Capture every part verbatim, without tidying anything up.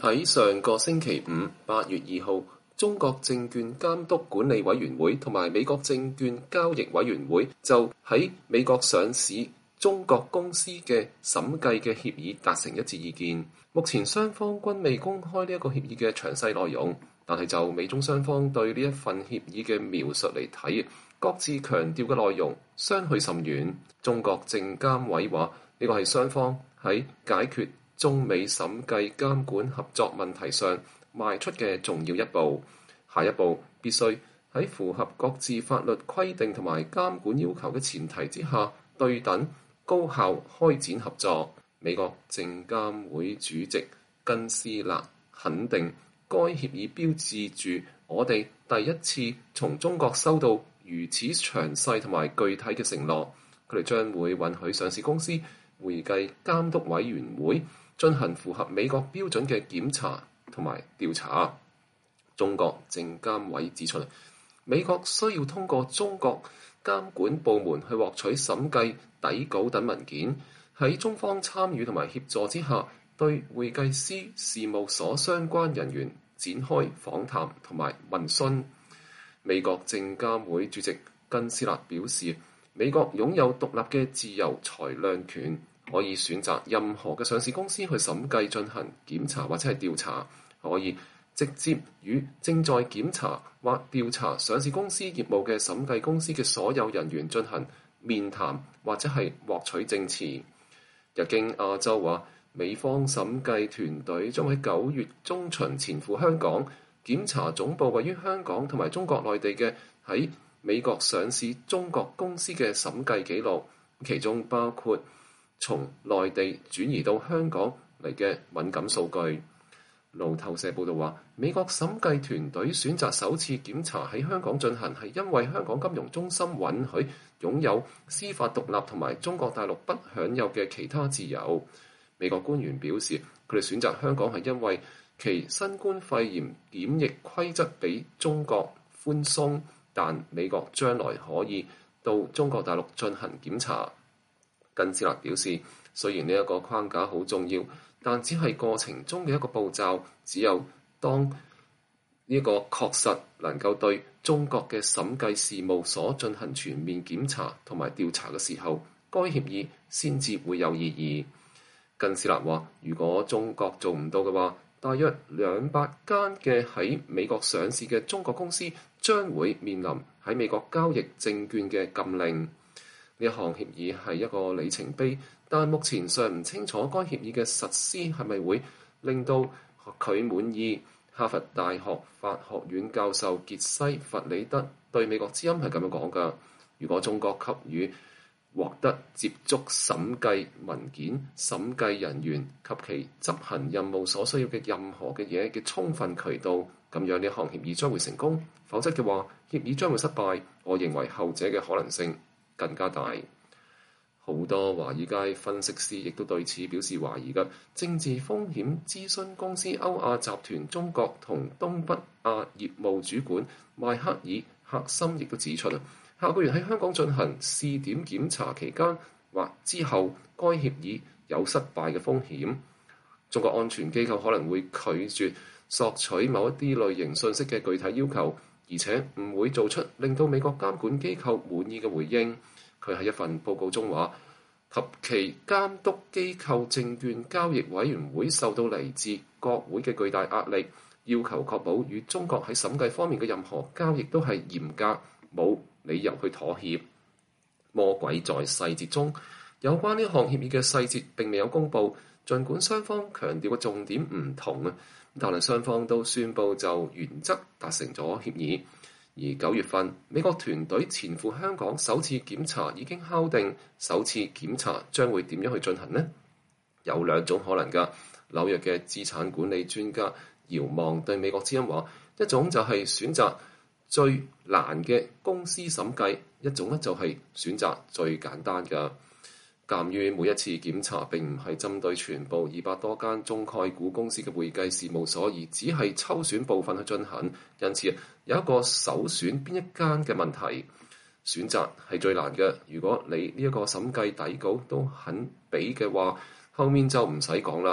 喺上個星期五，八月二號，中國證券監督管理委員會同埋美國證券交易委員會就喺美國上市中國公司嘅審計嘅協議達成一致意見。目前雙方均未公開呢一個協議嘅詳細內容，但係就美中雙方對呢一份協議嘅描述嚟睇，各自強調嘅內容相去甚遠。中國證監委話呢個係雙方喺解決中美審計監管合作問題上邁出嘅重要一步，下一步必須喺符合各自法律規定同埋監管要求嘅前提之下，對等高效開展合作。美國證監會主席根斯納肯定該協議標誌住我哋第一次從中國收到如此詳細同埋具體嘅承諾，佢哋將會允許上市公司會計監督委員會進行符合美國標準嘅檢查同埋調查。中國證監委指出，美國需要通過中國監管部門去獲取審計底稿等文件，喺中方參與同埋協助之下，對會計師事務所相關人員展開訪談同埋問詢。美國證監會主席根斯納表示，美國擁有獨立嘅自由裁量權，可以選擇任何嘅上市公司去審計進行檢查或者係調查，可以直接與正在檢查或調查上市公司業務嘅審計公司嘅所有人員進行面談或者係獲取證詞。日經亞洲話，美方審計團隊將喺九月中旬前赴香港檢查總部位於香港同埋中國內地嘅喺美國上市中國公司嘅審計記錄，其中包括從內地轉移到香港嚟嘅敏感數據。路透社報道話，美國審計團隊選擇首次檢查喺香港進行，係因為香港金融中心允許擁有司法獨立同埋中國大陸不享有嘅其他自由。美國官員表示，佢哋選擇香港係因為其新冠肺炎檢疫規則比中國寬鬆，但美國將來可以到中國大陸進行檢查。根斯納表示，雖然呢一個框架好重要，但只係過程中嘅一個步驟，只有當呢個確實能夠對中國嘅審計事務所進行全面檢查同埋調查嘅時候，該協議先至會有意義。根斯納話，如果中國做唔到嘅話，大約兩百間嘅喺美國上市嘅中國公司將會面臨喺美國交易證券嘅禁令。呢一項協議係一個里程碑，但目前尚唔清楚該協議嘅實施係咪會令到佢滿意。哈佛大學法學院教授傑西·弗里德對美國之音係咁樣講㗎：如果中國給予獲得接觸審計文件、審計人員及其執行任務所需要嘅任何嘅嘢嘅充分渠道，咁樣呢項協議將會成功；否則嘅話，協議將會失敗。我認為後者嘅可能性更加大。好多華爾街分析師亦都對此表示懷疑嘅。政治風險諮詢公司歐亞集團中國同東北亞業務主管邁克爾赫森亦都指出，下個月喺香港進行試點檢查期間或之後，該協議有失敗嘅風險。中國安全機構可能會拒絕索取某一啲類型信息嘅具體要求，而且唔會做出令到美國監管機構滿意嘅回應。佢喺一份報告中話，及其監督機構證券交易委員會受到嚟自國會嘅巨大壓力，要求確保與中國喺審計方面嘅任何交易都係嚴格，冇理由去妥協。魔鬼在細節中，有關呢項協議嘅細節並未有公佈，儘管雙方強調嘅重點唔同啊，但係雙方都宣佈就原則達成咗協議。而九月份，美國團隊前赴香港首次檢查已經敲定，首次檢查將會點樣去進行呢？有兩種可能㗎。紐約嘅資產管理專家姚望對美國之音話，一種就係選擇最難嘅公司審計，一種咧就係選擇最簡單嘅。鑑於每一次檢查並唔係針對全部二百多間中概股公司嘅會計事務所，而只係抽選部分去進行，因此有一個首選邊一間嘅問題，選擇係最難嘅。如果你呢一個審計底稿都肯俾嘅話，後面就唔使講啦。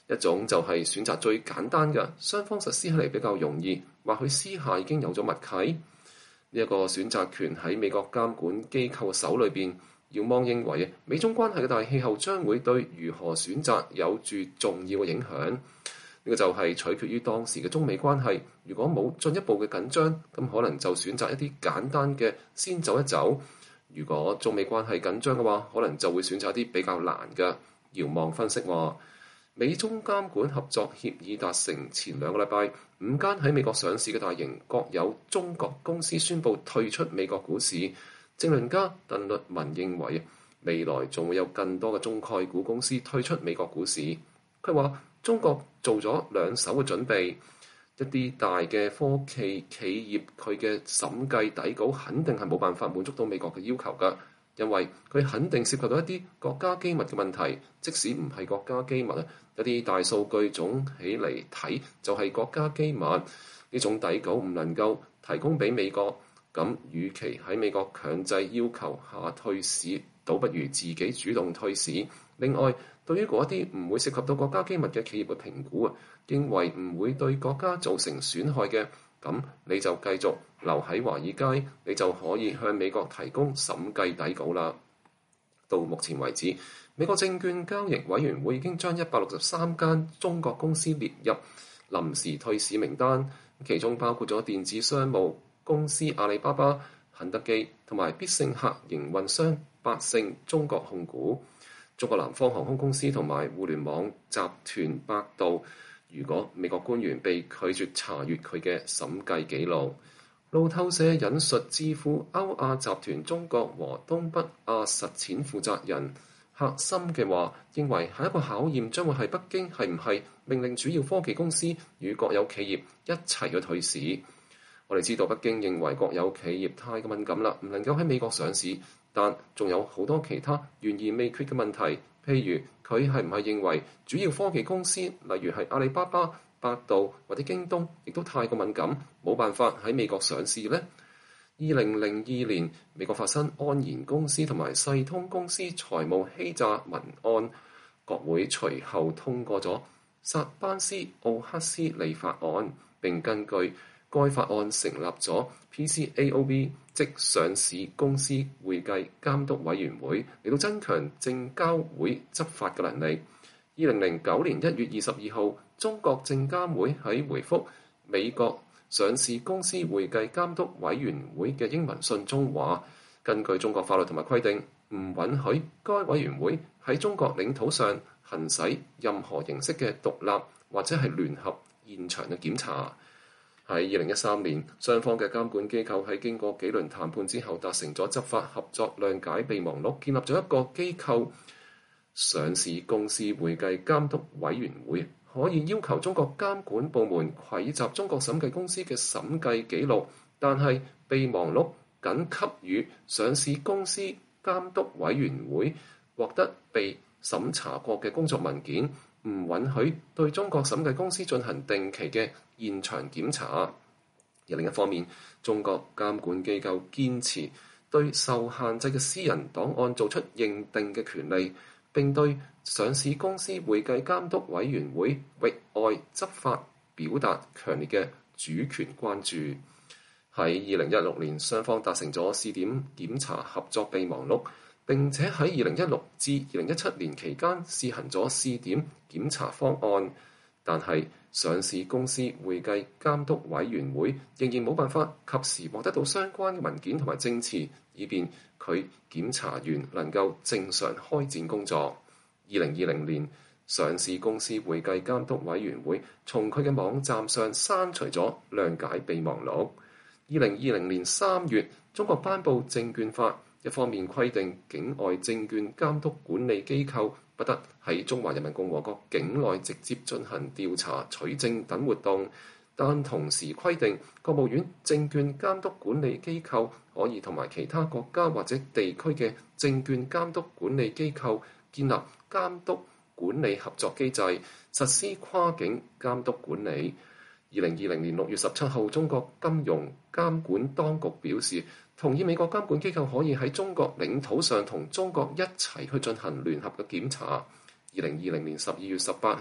一種就係選擇最簡單嘅，雙方實施起嚟比較容易，或許私下已經有咗默契。呢一個選擇權喺美國監管機構手裏邊，姚芒認為美中關係嘅大氣候將會對如何選擇有住重要嘅影響。呢個就係取決於當時嘅中美關係。如果冇進一步嘅緊張，咁可能就選擇一啲簡單嘅先走一走。如果中美關係緊張嘅話，可能就會選擇一啲比較難嘅。姚芒分析話，美中監管合作協議達成前兩個禮拜，五間喺美國上市嘅大型國有中國公司宣布退出美國股市。政論家鄧律文認為，未來仲會有更多嘅中概股公司退出美國股市。佢話，中國做咗兩手嘅準備，一啲大嘅科技企業佢嘅審計底稿肯定係冇辦法滿足到美國嘅要求㗎。因為佢肯定涉及到一啲國家機密嘅問題，即使唔係國家機密啊，一啲大數據總起嚟睇就係國家機密。呢種底稿唔能夠提供俾美國，咁與其喺美國強制要求下退市，倒不如自己主動退市。另外，對於嗰啲唔會涉及到國家機密嘅企業嘅評估啊，認為唔會對國家造成損害嘅，咁你就繼續留喺華爾街，你就可以向美國提供審計底稿啦。到目前為止，美國證券交易委員會已經將一百六十三間中國公司列入臨時退市名單，其中包括咗電子商務公司阿里巴巴、肯德基同埋必勝客營運商百勝中國控股、中國南方航空公司同埋互聯網集團百度。如果美國官員被拒絕查閱佢嘅審計記錄，路透社引述智庫歐亞集團中國和東北亞實踐負責人赫森嘅話，認為下一個考驗將會係北京係唔係命令主要科技公司與國有企業一齊去退市。我哋知道北京認為國有企業太過敏感啦，唔能夠喺美國上市，但仲有好多其他懸而未決嘅問題。譬如佢係唔係認為主要科技公司，例如係阿里巴巴、百度或者京東，亦都太過敏感，冇辦法喺美國上市呢？二零零二年，美國發生安然公司同埋世通公司財務欺詐文案，國會隨後通過咗薩班斯奧克斯利法案，並根據該法案成立咗 P C A O B， 即上市公司會計監督委員會，嚟到增強證監會執法嘅能力。二零零九年一月二十二號，中國證監會喺回覆美國上市公司會計監督委員會嘅英文信中話，根據中國法律同埋規定，唔允許該委員會喺中國領土上行使任何形式嘅獨立或者係聯合現場嘅檢查。喺二零一三年，雙方嘅監管機構喺經過幾輪談判之後達成咗執法合作諒解備忘錄，建立咗一個機構上市公司會計監督委員會，可以要求中國監管部門蒐集中國審計公司嘅審計記錄，但係備忘錄僅給予上市公司監督委員會獲得被審查過嘅工作文件，唔允許對中國審計公司進行定期嘅現場檢查。而另一方面，中國監管機構堅持對受限制嘅私人檔案做出認定嘅權利，並對上市公司會計監督委員會域外執法表達強烈嘅主權關注。喺二零一六年，雙方達成咗試點檢查合作備忘錄，並且喺二零一六至二零一七年期間試行咗試點檢查方案，但係上市公司會計監督委員會仍然冇辦法及時獲得到相關嘅文件同埋證詞，以便佢檢查員能夠正常開展工作。二零二零年，上市公司會計監督委員會從佢嘅網站上刪除咗諒解備忘錄。二零二零年三月，中國頒布證券法，一方面規定境外證券監督管理機構不得喺中華人民共和國境內直接進行調查、取證等活動，但同時規定國務院證券監督管理機構可以同埋其他國家或者地區嘅證券監督管理機構建立監督管理合作機制，實施跨境監督管理。二零二零年六月十七號，中國金融監管當局表示，同意美國監管機構可以喺中國領土上同中國一齊去進行聯合嘅檢查。二零二零年十二月十八號，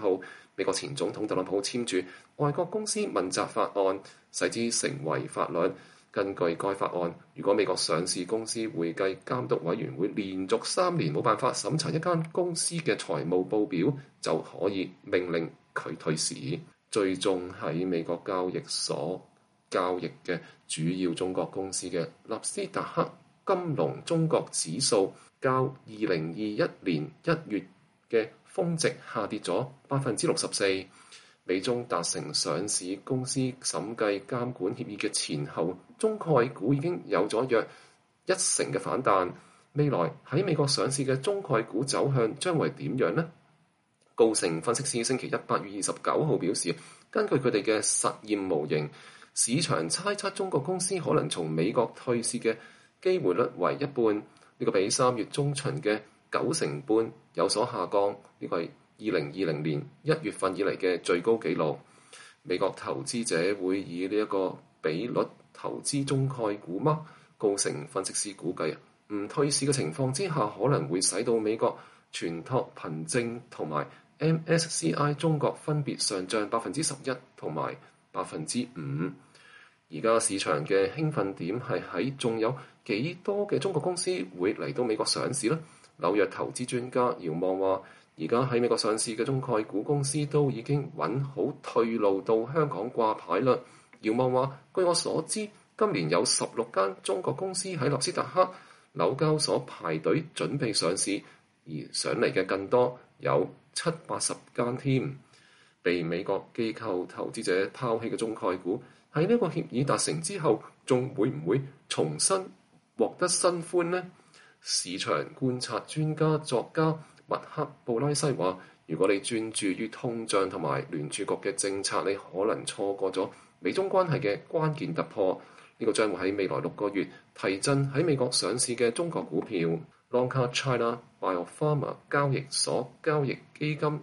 美國前總統特朗普簽署外國公司問責法案，使之成為法律。根據該法案，如果美國上市公司會計監督委員會連續三年冇辦法審查一間公司嘅財務報表，就可以命令佢退市。最終喺美國交易所交易嘅主要中國公司嘅納斯達克金龍中國指數，較二零二一年一月嘅峰值下跌咗百分之六十四。美中達成上市公司審計監管協議嘅前後，中概股已經有咗約一成嘅反彈。未來喺美國上市嘅中概股走向將會點樣呢？高盛分析師星期一八月二十九號表示，根據佢哋嘅實驗模型，市場猜測中國公司可能從美國退市嘅機會率為一半，呢、這個比三月中旬嘅九成半有所下降。呢、這個係二零二零年一月份以嚟嘅最高紀錄。美國投資者會以呢一個比率投資中概股嗎？高盛分析師估計，唔退市嘅情況之下，可能會使到美國存託憑證同埋 M S C I 中國分別上漲百分之十一同埋百分之五。而家市場嘅興奮點係喺仲有幾多嘅中國公司會嚟到美國上市呢？紐約投資專家姚望話，而家喺美國上市嘅中概股公司都已經揾好退路到香港掛牌啦。姚望話，據我所知，今年有十六間中國公司喺納斯達克、紐交所排隊準備上市，而上嚟嘅更多，有七八十間添。被美國機構投資者拋棄嘅中概股，喺呢個協議達成之後，仲會唔會重新獲得新歡呢？市場觀察專家作家麥克布拉西話，如果你專注於通脹同埋聯儲局嘅政策，你可能錯過咗美中關係嘅關鍵突破。呢、這個將會喺未來六個月提振喺美國上市嘅中國股票。Lonka China Biopharma 交易所交易基金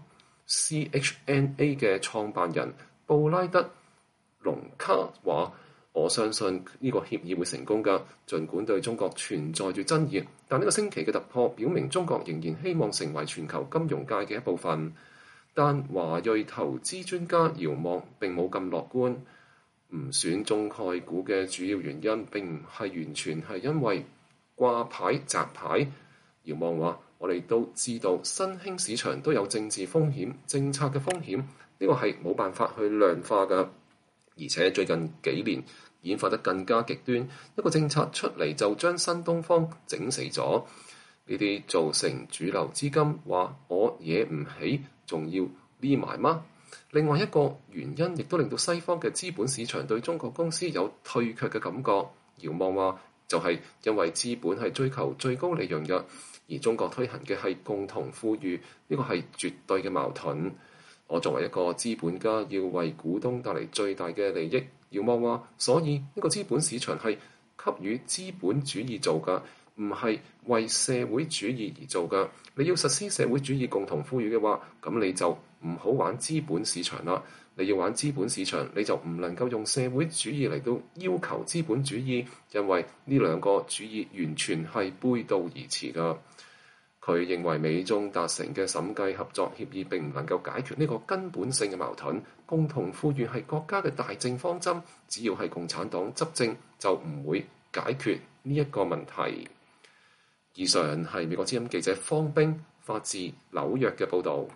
C H N A 嘅創辦人布拉德隆卡話，我相信呢個協議會成功㗎，儘管對中國存在住爭議，但呢個星期嘅突破表明中國仍然希望成為全球金融界嘅一部分。但華裔投資專家姚望並冇咁樂觀，唔選中概股嘅主要原因並唔係完全係因為掛牌摘牌。姚望話，我哋都知道新興市場都有政治風險、政策嘅風險，呢個係冇辦法去量化㗎。而且最近幾年演化得更加極端，一個政策出嚟就將新東方整死咗。呢啲造成主流資金話我惹唔起，仲要匿埋嗎？另外一個原因亦都令到西方嘅資本市場對中國公司有退卻嘅感覺。姚望話就係因為資本係追求最高利潤嘅，而中國推行嘅係共同富裕，呢個係絕對嘅矛盾。我作為一個資本家，要為股東帶嚟最大嘅利益。姚望話，所以呢個資本市場係給予資本主義做㗎，唔係為社會主義而做㗎。你要實施社會主義共同富裕嘅話，咁你就唔好玩資本市場啦。你要玩資本市場，你就唔能夠用社會主義嚟到要求資本主義，因為呢兩個主義完全係背道而馳㗎。佢認為美中達成嘅審計合作協議並唔能夠解決呢個根本性嘅矛盾。共同富裕係國家嘅大政方針，只要係共產黨執政，就唔會解決呢一個問題。以上係美國之音記者方冰發自紐約嘅報導。